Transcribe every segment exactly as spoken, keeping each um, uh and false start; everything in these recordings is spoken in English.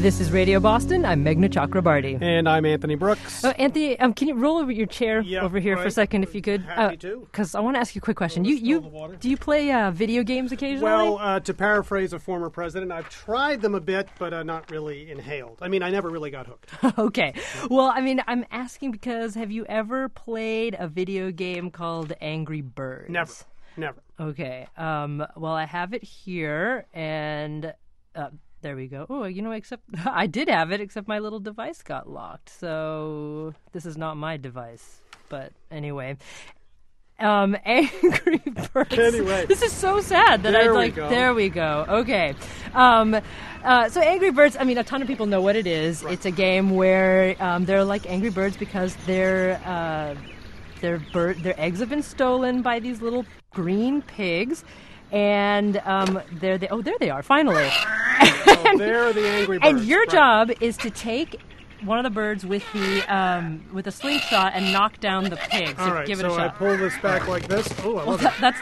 This is Radio Boston. I'm Meghna Chakrabarty. And I'm Anthony Brooks. Oh, Anthony, um, can you roll over your chair yeah, over here right. for a second, if you could? Happy uh, to. Because I want to ask you a quick question. You, you, do you play uh, video games occasionally? Well, uh, to paraphrase a former president, I've tried them a bit, but uh, not really inhaled. I mean, I never really got hooked. Okay. Well, I mean, I'm asking because have you ever played a video game called Angry Birds? Never. Never. Okay. Um, well, I have it here, and... Uh, There we go. Oh, you know, except I did have it, except my little device got locked. So this is not my device. But anyway, um, Angry Birds. Anyway, this is so sad that I like. Go. There we go. Okay. Um, uh, so Angry Birds. I mean, a ton of people know what it is. Right. It's a game where um, they're like Angry Birds because they're uh, their bird, their eggs have been stolen by these little green pigs. And um, there they oh there they are finally. Oh, there the Angry Birds. And your right. job is to take one of the birds with the um, with a slingshot and knock down the pigs. All right, give it so a shot. I pull this back like this. Oh, I well, love that, it. that's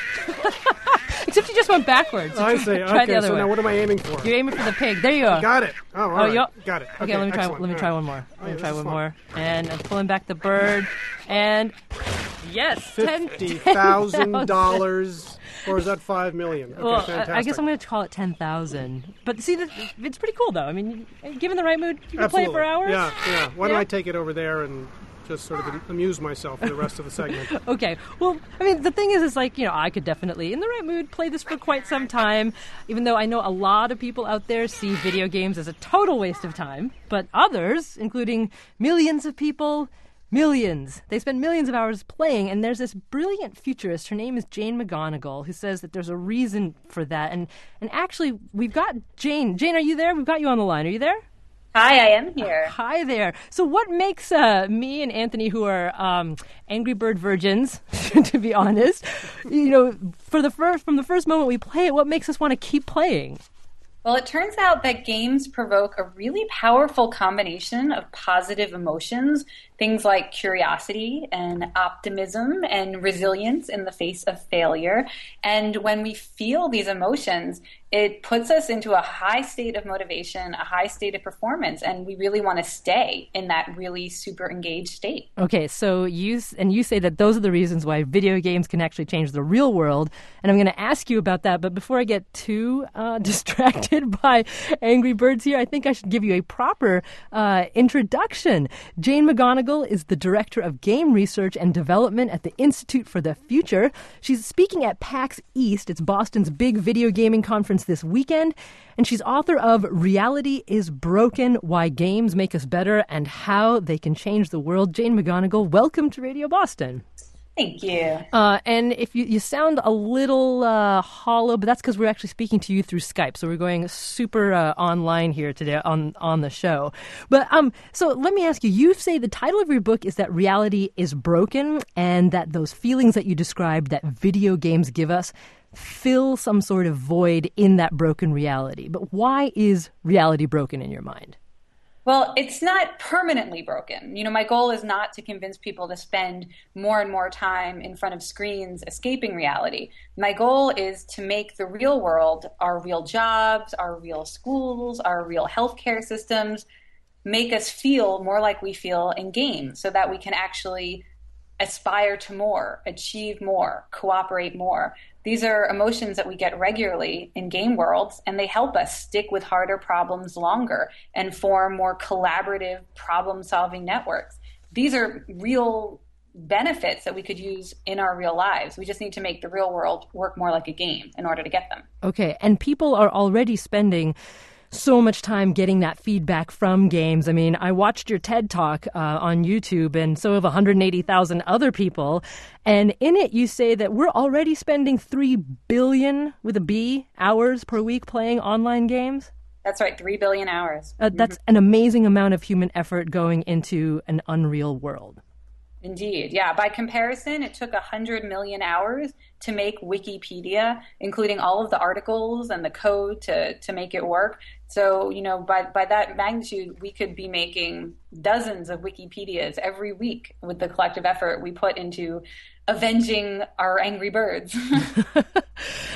the. Except you just went backwards. I see. Try Okay, the other so way. now what am I aiming for? You're aiming for the pig. There you go. Got it. Oh, all Oh, right. you Got it. Okay, Okay, let me try. excellent. Let me All try right. one more. Oh, Let yeah, me try this is one fun. more. And I'm pulling back the bird. And yes, Fifty thousand dollars, or is that five million? Okay, well, fantastic. I guess I'm going to call it ten thousand. But see, this, it's pretty cool, though. I mean, given the right mood, you can Absolutely. play it for hours. Yeah, yeah. Why don't Yeah. I take it over there and just sort of amuse myself for the rest of the segment? Okay. Well, I mean, the thing is, is like, you know, I could definitely, in the right mood, play this for quite some time, even though I know a lot of people out there see video games as a total waste of time. But others, including millions of people, millions, they spend millions of hours playing. And there's this brilliant futurist, her name is Jane McGonigal, who says that there's a reason for that. And, and actually, we've got Jane. Jane, are you there? We've got you on the line. Are you there? Hi, I am here. Hi there. So what makes uh, me and Anthony, who are um, Angry Bird virgins, to be honest, you know, for the first from the first moment we play it, what makes us want to keep playing? Well, it turns out that games provoke a really powerful combination of positive emotions, things like curiosity and optimism and resilience in the face of failure. And when we feel these emotions, it puts us into a high state of motivation, a high state of performance, and we really want to stay in that really super engaged state. Okay, so you and you say that those are the reasons why video games can actually change the real world, and I'm going to ask you about that. But before I get too uh, distracted by Angry Birds here, I think I should give you a proper uh, introduction. Jane McGonigal is the Director of Game Research and Development at the Institute for the Future. She's speaking at PAX East. It's Boston's big video gaming conference this weekend, and she's author of Reality is Broken, Why Games Make Us Better and How They Can Change the World. Jane McGonigal, welcome to Radio Boston. Thank you. Uh, and if you, you sound a little uh, hollow, but that's because we're actually speaking to you through Skype. So we're going super uh, online here today on, on the show. But um, so let me ask you, you say the title of your book is that reality is broken and that those feelings that you described that video games give us fill some sort of void in that broken reality. But why is reality broken in your mind? Well, it's not permanently broken. You know, my goal is not to convince people to spend more and more time in front of screens escaping reality. My goal is to make the real world, our real jobs, our real schools, our real healthcare systems, make us feel more like we feel in games so that we can actually aspire to more, achieve more, cooperate more. These are emotions that we get regularly in game worlds, and they help us stick with harder problems longer and form more collaborative problem-solving networks. These are real benefits that we could use in our real lives. We just need to make the real world work more like a game in order to get them. Okay, and people are already spending so much time getting that feedback from games. I mean, I watched your TED Talk uh, on YouTube, and so have one hundred eighty thousand other people. And in it, you say that we're already spending three billion, with a B, hours per week playing online games. That's right, three billion hours. Uh, that's an amazing amount of human effort going into an unreal world. Indeed. Yeah. By comparison, it took one hundred million hours to make Wikipedia, including all of the articles and the code to, to make it work. So, you know, by, by that magnitude, we could be making dozens of Wikipedias every week with the collective effort we put into avenging our angry birds.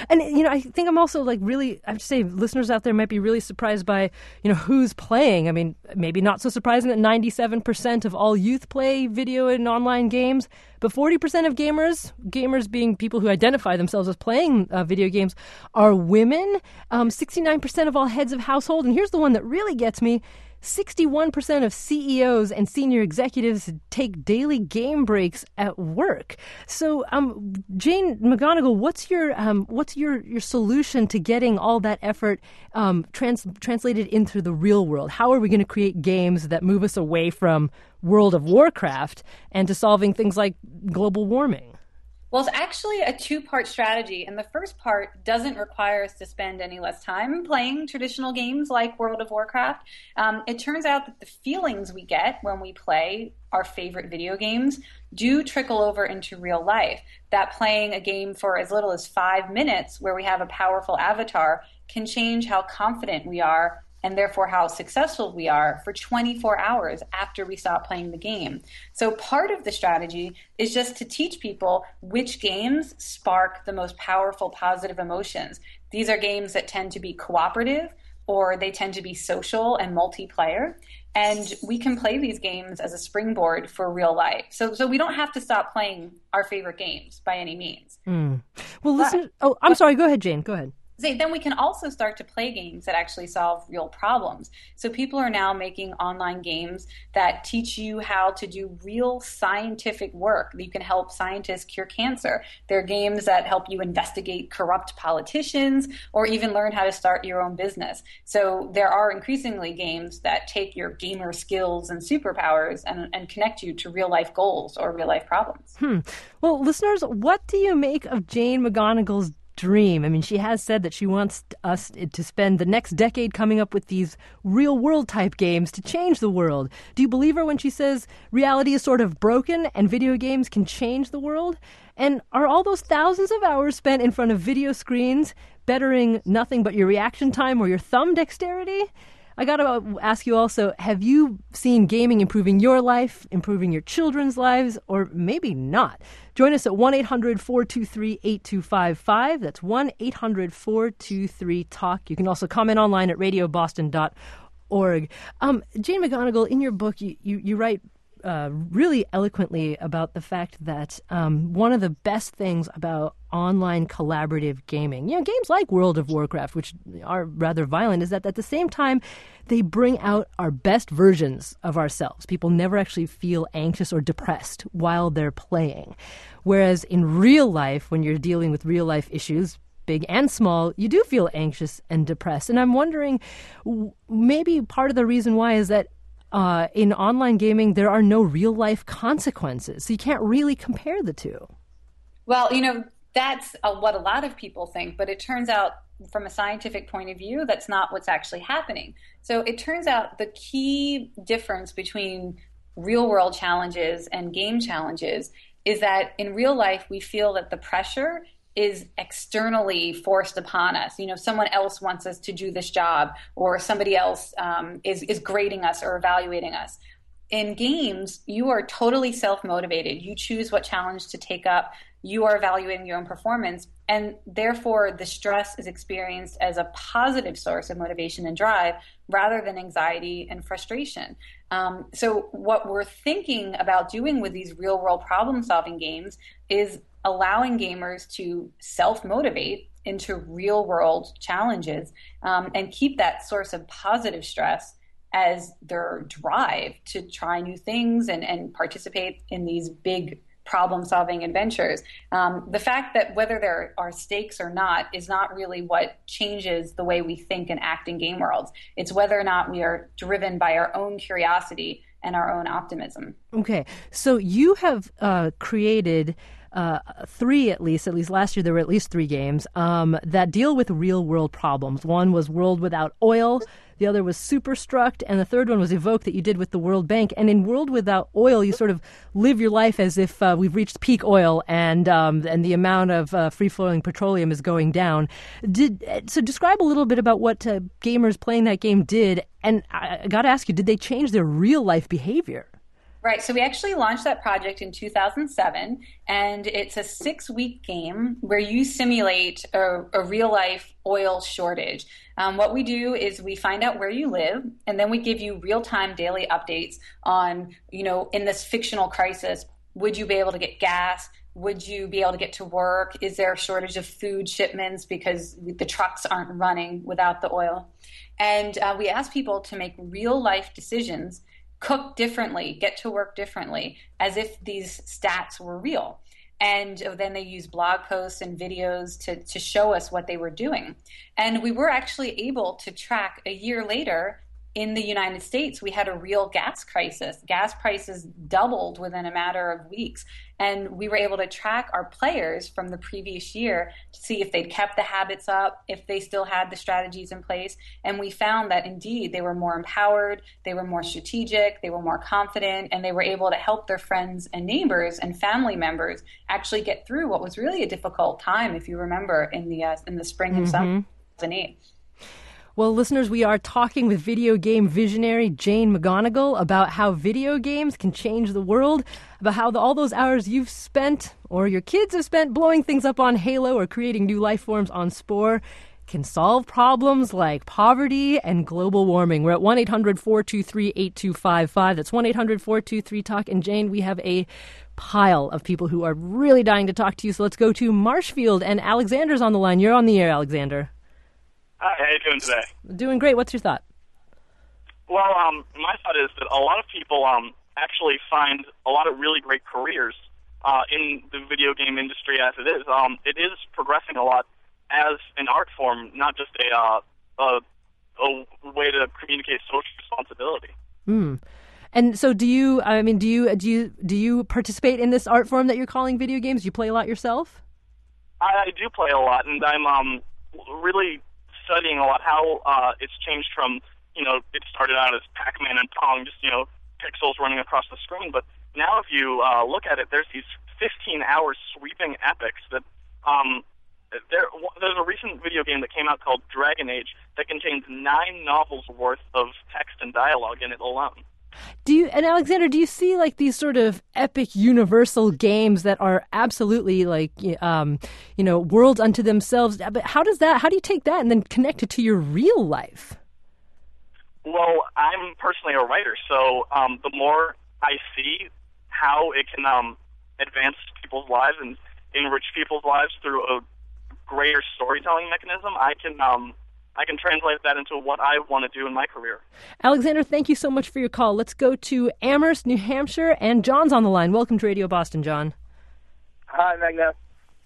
And, you know, I think I'm also like really, I have to say, listeners out there might be really surprised by, you know, who's playing. I mean, maybe not so surprising that ninety-seven percent of all youth play video and online games, but forty percent of gamers, gamers being people who identify themselves as playing uh, video games, are women. Um, sixty-nine percent of all heads of household. And here's the one that really gets me. sixty-one percent of C E Os and senior executives take daily game breaks at work. So, um, Jane McGonigal, what's your um, what's your, your solution to getting all that effort um, trans- translated into the real world? How are we going to create games that move us away from World of Warcraft and to solving things like global warming? Well, it's actually a two-part strategy, and the first part doesn't require us to spend any less time playing traditional games like World of Warcraft. Um, it turns out that the feelings we get when we play our favorite video games do trickle over into real life. That playing a game for as little as five minutes where we have a powerful avatar can change how confident we are and therefore how successful we are for twenty-four hours after we stop playing the game. So part of the strategy is just to teach people which games spark the most powerful positive emotions. These are games that tend to be cooperative, or they tend to be social and multiplayer. And we can play these games as a springboard for real life. So so we don't have to stop playing our favorite games by any means. Mm. Well, listen, oh, I'm sorry. Go ahead, Jane. Go ahead. Then we can also start to play games that actually solve real problems. So people are now making online games that teach you how to do real scientific work. You can help scientists cure cancer. There are games that help you investigate corrupt politicians or even learn how to start your own business. So there are increasingly games that take your gamer skills and superpowers and, and connect you to real life goals or real life problems. Hmm. Well, listeners, what do you make of Jane McGonigal's dream? I mean, she has said that she wants us to spend the next decade coming up with these real world type games to change the world. Do you believe her when she says reality is sort of broken and video games can change the world? And are all those thousands of hours spent in front of video screens bettering nothing but your reaction time or your thumb dexterity? I got to ask you also, have you seen gaming improving your life, improving your children's lives, or maybe not? Join us at one eight hundred four two three eight two five five. That's one eight hundred four two three talk. You can also comment online at radio boston dot org. Um, Jane McGonigal, in your book, you, you, you write uh, really eloquently about the fact that um, one of the best things about online collaborative gaming, you know, games like World of Warcraft, which are rather violent, is that at the same time, they bring out our best versions of ourselves. People never actually feel anxious or depressed while they're playing. Whereas in real life, when you're dealing with real life issues, big and small, you do feel anxious and depressed. And I'm wondering, maybe part of the reason why is that uh, in online gaming, there are no real life consequences. So you can't really compare the two. Well, you know, that's uh, what a lot of people think, but it turns out from a scientific point of view, that's not what's actually happening. So it turns out the key difference between real world challenges and game challenges is that in real life, we feel that the pressure is externally forced upon us. You know, someone else wants us to do this job, or somebody else um, is, is grading us or evaluating us. In games, you are totally self-motivated. You choose what challenge to take up. You are evaluating your own performance, and therefore the stress is experienced as a positive source of motivation and drive rather than anxiety and frustration. Um, so what we're thinking about doing with these real-world problem-solving games is allowing gamers to self-motivate into real-world challenges um, and keep that source of positive stress as their drive to try new things and, and participate in these big problem-solving adventures. Um, the fact that whether there are stakes or not is not really what changes the way we think and act in game worlds. It's whether or not we are driven by our own curiosity and our own optimism. Okay, so you have uh, created uh, three, at least, at least last year there were at least three games um, that deal with real-world problems. One was World Without Oil, the other was Superstruct, and the third one was Evoke that you did with the World Bank. And in World Without Oil, you sort of live your life as if uh, we've reached peak oil and um, and the amount of uh, free-flowing petroleum is going down. Did so describe a little bit about what uh, gamers playing that game did, and I, I got to ask you, did they change their real-life behavior? Right. So we actually launched that project in two thousand seven, and it's a six-week game where you simulate a, a real-life oil shortage. Um, what we do is we find out where you live, and then we give you real-time daily updates on, you know, in this fictional crisis, would you be able to get gas? Would you be able to get to work? Is there a shortage of food shipments because the trucks aren't running without the oil? And uh, we ask people to make real-life decisions, cook differently, get to work differently, as if these stats were real. And then they use blog posts and videos to, to show us what they were doing. And we were actually able to track a year later in the United States, we had a real gas crisis. Gas prices doubled within a matter of weeks. And we were able to track our players from the previous year to see if they'd kept the habits up, if they still had the strategies in place. And we found that indeed they were more empowered, they were more strategic, they were more confident, and they were able to help their friends and neighbors and family members actually get through what was really a difficult time, if you remember, in the uh, in the spring of mm-hmm. two thousand eight. Well, listeners, we are talking with video game visionary Jane McGonigal about how video games can change the world, about how the, all those hours you've spent or your kids have spent blowing things up on Halo or creating new life forms on Spore can solve problems like poverty and global warming. We're at one eight hundred four two three eight two five five. That's one eight hundred four two three talk. And Jane, we have a pile of people who are really dying to talk to you. So let's go to Marshfield, and Alexander's on the line. You're on the air, Alexander. Hi, how are you doing today? Doing great. What's your thought? Well, um, my thought is that a lot of people um, actually find a lot of really great careers uh, in the video game industry as it is. Um, it is progressing a lot as an art form, not just a uh, a, a way to communicate social responsibility. Mm. And so, do you? I mean, do you do you do you participate in this art form that you're calling video games? Do you play a lot yourself? I, I do play a lot, and I'm um, really studying a lot how uh, it's changed from, you know, it started out as Pac-Man and Pong, just, you know, pixels running across the screen. But now if you uh, look at it, there's these fifteen-hour sweeping epics that, um, there, there's a recent video game that came out called Dragon Age that contains nine novels worth of text and dialogue in it alone. Do you, and Alexander, do you see like these sort of epic universal games that are absolutely like, um, you know, worlds unto themselves? But how does that, how do you take that and then connect it to your real life? Well, I'm personally a writer, so um, the more I see how it can um, advance people's lives and enrich people's lives through a greater storytelling mechanism, I can um, I can translate that into what I want to do in my career. Alexander, thank you so much for your call. Let's go to Amherst, New Hampshire, and John's on the line. Welcome to Radio Boston, John. Hi, Magna.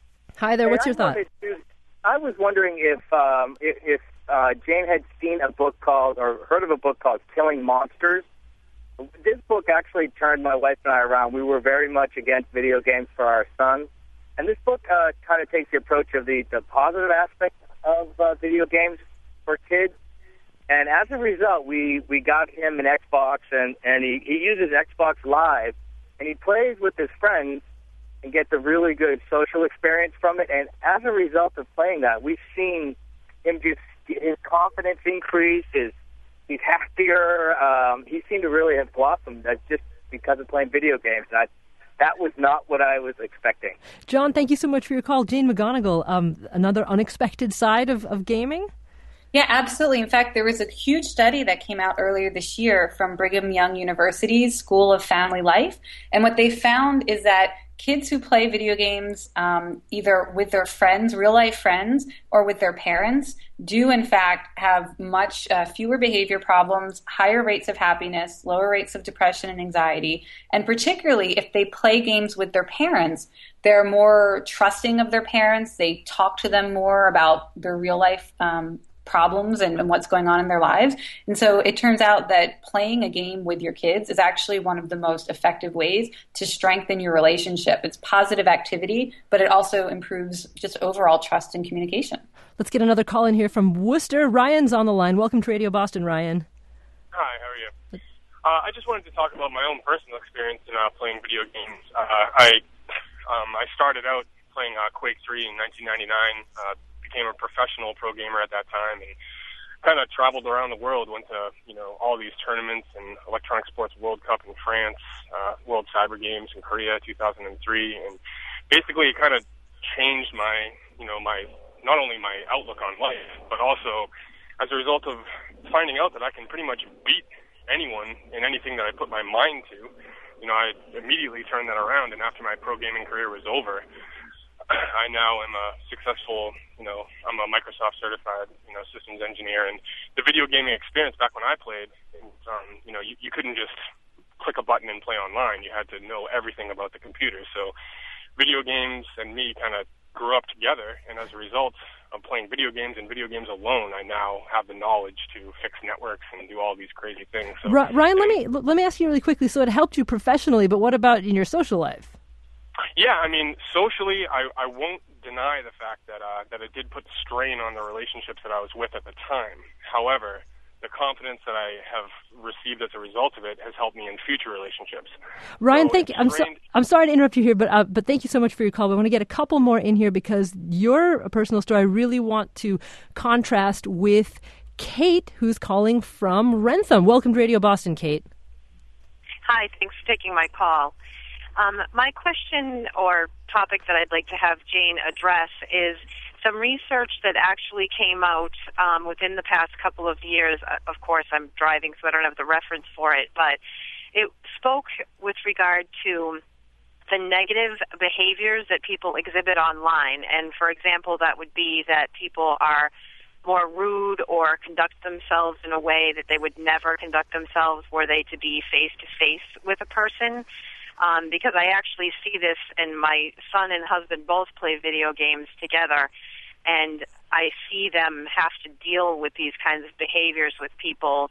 Hi there. Hey, What's your I thought? To, I was wondering if um, if, if uh, Jane had seen a book called, or heard of a book called Killing Monsters. This book actually turned my wife and I around. We were very much against video games for our son. And this book uh, kind of takes the approach of the, the positive aspect of uh, video games for kids. And as a result, we, we got him an Xbox, and, and he, he uses Xbox Live, and he plays with his friends and gets a really good social experience from it. And as a result of playing that, we've seen him just, his confidence increase, his, he's happier. Um, he seemed to really have blossomed uh, just because of playing video games. And I, that was not what I was expecting. John, thank you so much for your call. Jane McGonigal, um, another unexpected side of, of gaming? Yeah, absolutely. In fact, there was a huge study that came out earlier this year from Brigham Young University's School of Family Life. And what they found is that kids who play video games um, either with their friends, real-life friends, or with their parents do, in fact, have much uh, fewer behavior problems, higher rates of happiness, lower rates of depression and anxiety. And particularly if they play games with their parents, they're more trusting of their parents. They talk to them more about their real-life um problems and, and what's going on in their lives. And so it turns out that playing a game with your kids is actually one of the most effective ways to strengthen your relationship. It's positive activity, but it also improves just overall trust and communication. Let's get another call in here from Worcester. Ryan's on the line. Welcome to Radio Boston, Ryan. Hi, how are you? Uh, I just wanted to talk about my own personal experience in uh, playing video games. Uh, I um, I started out playing uh, Quake three in nineteen ninety-nine, uh, became a professional pro gamer at that time, and kind of traveled around the world, went to, you know, all these tournaments and Electronic Sports World Cup in France, uh, World Cyber Games in Korea, two thousand three, and basically it kind of changed my, you know, my, not only my outlook on life, but also as a result of finding out that I can pretty much beat anyone in anything that I put my mind to. You know, I immediately turned that around, and after my pro gaming career was over, I now am a successful, you know, I'm a Microsoft certified, you know, systems engineer. And the video gaming experience back when I played, um, you know, you, you couldn't just click a button and play online. You had to know everything about the computer. So video games and me kind of grew up together. And as a result of playing video games and video games alone, I now have the knowledge to fix networks and do all these crazy things. So, Ryan, let me let me ask you really quickly. So it helped you professionally, but what about in your social life? Yeah, I mean, socially, I, I won't deny the fact that uh, that it did put strain on the relationships that I was with at the time. However, the confidence that I have received as a result of it has helped me in future relationships. Ryan, so thank you. I'm, so, I'm sorry to interrupt you here, but uh, but thank you so much for your call. But I want to get a couple more in here because your personal story I really want to contrast with Kate, who's calling from Wrentham. Welcome to Radio Boston, Kate. Hi, thanks for taking my call. Um, my question or topic that I'd like to have Jane address is some research that actually came out um, within the past couple of years. Of course, I'm driving, so I don't have the reference for it, but it spoke with regard to the negative behaviors that people exhibit online. And, for example, that would be that people are more rude or conduct themselves in a way that they would never conduct themselves were they to be face-to-face with a person. Um, because I actually see this, and my son and husband both play video games together, and I see them have to deal with these kinds of behaviors with people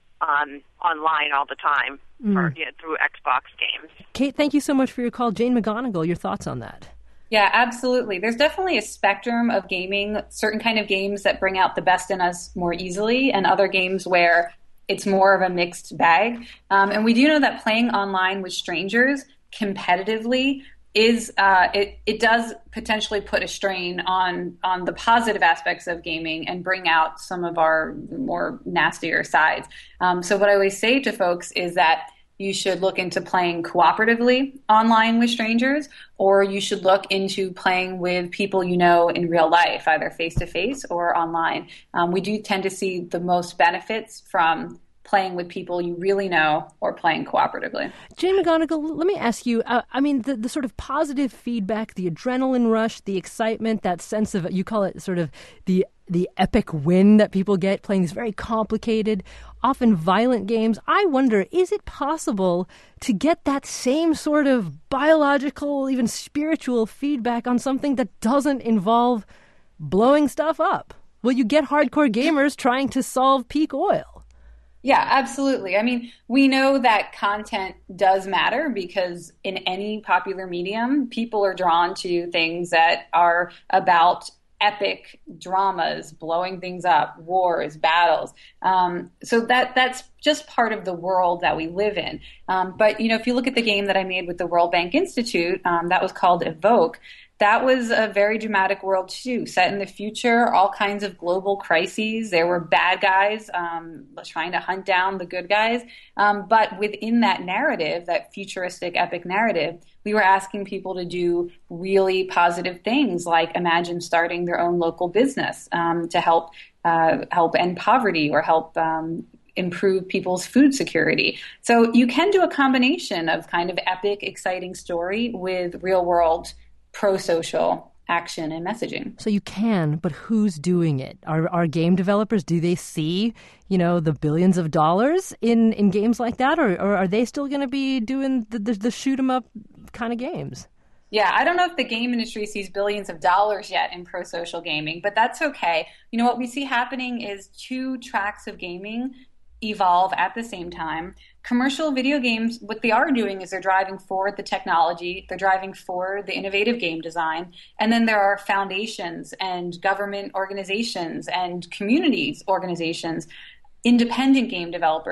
um, online all the time mm. or, you know, through Xbox games. Kate, thank you so much for your call. Jane McGonigal, your thoughts on that? Yeah, absolutely. There's definitely a spectrum of gaming, certain kind of games that bring out the best in us more easily, and other games where it's more of a mixed bag. Um, and we do know that playing online with strangers competitively is uh, it, it does potentially put a strain on on the positive aspects of gaming and bring out some of our more nastier sides. Um, so what I always say to folks is that you should look into playing cooperatively online with strangers, or you should look into playing with people you know in real life, either face-to-face or online. Um, we do tend to see the most benefits from playing with people you really know or playing cooperatively. Jane McGonigal, let me ask you, uh, I mean, the, the sort of positive feedback, the adrenaline rush, the excitement, that sense of, you call it sort of the the epic win that people get playing these very complicated, often violent games. I wonder, is it possible to get that same sort of biological, even spiritual feedback on something that doesn't involve blowing stuff up? Will you get hardcore gamers trying to solve peak oil? Yeah, absolutely. I mean, we know that content does matter because in any popular medium, people are drawn to things that are about epic dramas, blowing things up, wars, battles. Um, so that that's just part of the world that we live in. Um, but, you know, if you look at the game that I made with the World Bank Institute, um, that was called Evoke. That was a very dramatic world, too, set in the future, all kinds of global crises. There were bad guys um, trying to hunt down the good guys. Um, but within that narrative, that futuristic epic narrative, we were asking people to do really positive things, like imagine starting their own local business um, to help uh, help end poverty or help um, improve people's food security. So you can do a combination of kind of epic, exciting story with real-world pro-social action and messaging. So you can, but who's doing it? Are are game developers, do they see, you know, the billions of dollars in, in games like that? Or, or are they still going to be doing the, the, the shoot-'em-up kind of games? Yeah, I don't know if the game industry sees billions of dollars yet in pro-social gaming, but that's okay. You know, what we see happening is two tracks of gaming evolve at the same time. Commercial video games, what they are doing is they're driving forward the technology, they're driving forward the innovative game design, and then there are foundations and government organizations and communities organizations, independent game developers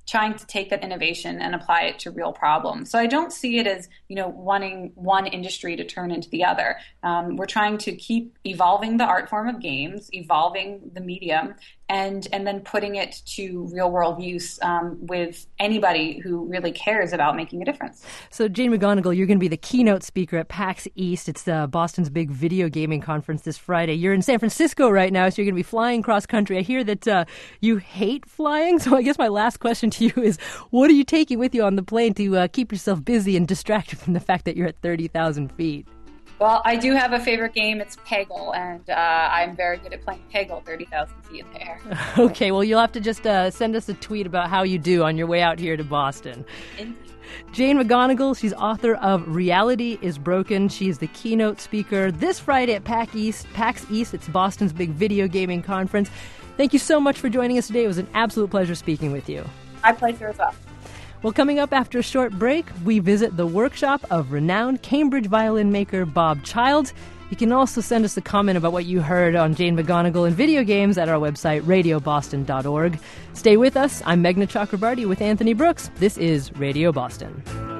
trying to take that innovation and apply it to real problems. So I don't see it as, you know, wanting one industry to turn into the other. Um, we're trying to keep evolving the art form of games, evolving the medium, and and then putting it to real world use um, with anybody who really cares about making a difference. So Jane McGonigal, you're going to be the keynote speaker at PAX East. It's uh, Boston's big video gaming conference this Friday. You're in San Francisco right now, so you're going to be flying cross country. I hear that uh, you hate flying, so I guess my last question to you is, what are you taking with you on the plane to uh, keep yourself busy and distracted from the fact that you're at thirty thousand feet? Well, I do have a favorite game. It's Peggle, and uh, I'm very good at playing Peggle thirty thousand feet in the air. Okay, well, you'll have to just uh, send us a tweet about how you do on your way out here to Boston. Indeed. Jane McGonigal, she's author of Reality is Broken. She's the keynote speaker this Friday at PAX East. PAX East, it's Boston's big video gaming conference. Thank you so much for joining us today. It was an absolute pleasure speaking with you. My pleasure as well. Well, coming up after a short break, we visit the workshop of renowned Cambridge violin maker Bob Childs. You can also send us a comment about what you heard on Jane McGonigal and video games at our website, radio boston dot org. Stay with us. I'm Meghna Chakrabarty with Anthony Brooks. This is Radio Boston.